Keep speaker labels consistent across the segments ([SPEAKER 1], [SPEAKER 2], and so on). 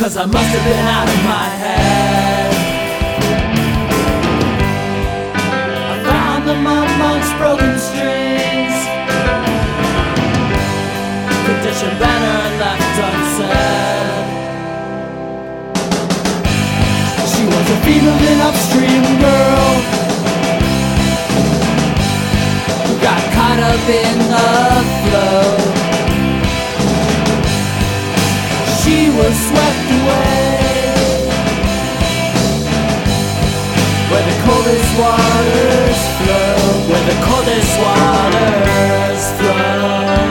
[SPEAKER 1] 'cause I must have been out of my head. I found them amongst broken strings, condition banner left unsaid. She was a feeling upstream girl who got caught up in the flow. She was swept away where the coldest waters flow, where the coldest waters flow.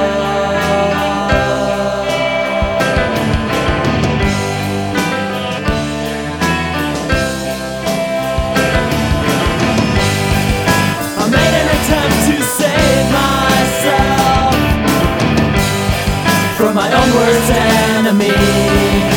[SPEAKER 1] I made an attempt to save myself from my own worst enemy.